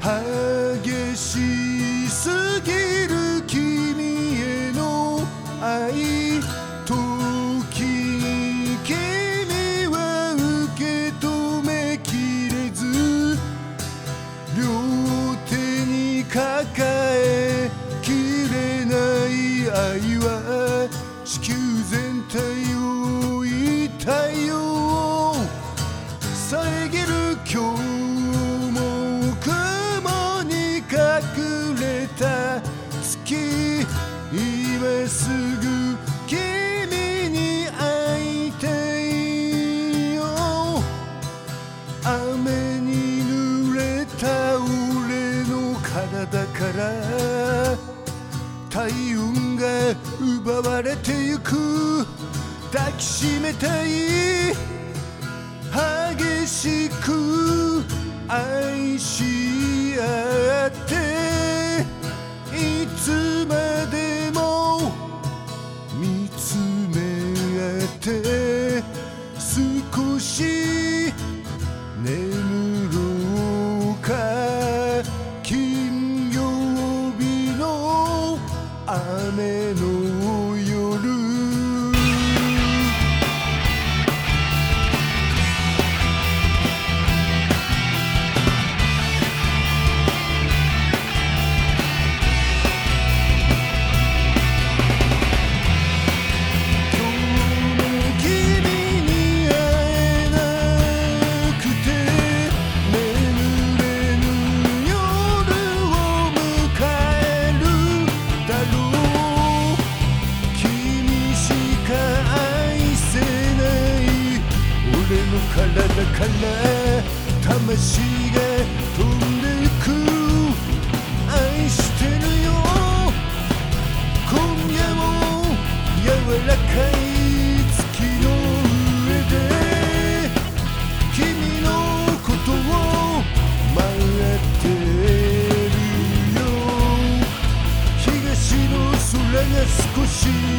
激しすぎる君への愛、時に君は受け止めきれず、両手に抱えきれない愛は地球全体を痛いよ遮る。今日隠れた月、今すぐ君に会いたいよ。雨に濡れた俺の体から体温が奪われてゆく。抱きしめたい、激しく愛し合って、いつまでも見つめ合って、少し眠ろうか。金曜日の雨の夜、体から魂が飛んでゆく。愛してるよ、今夜も柔らかい月の上で君のことを待ってるよ。東の空が少し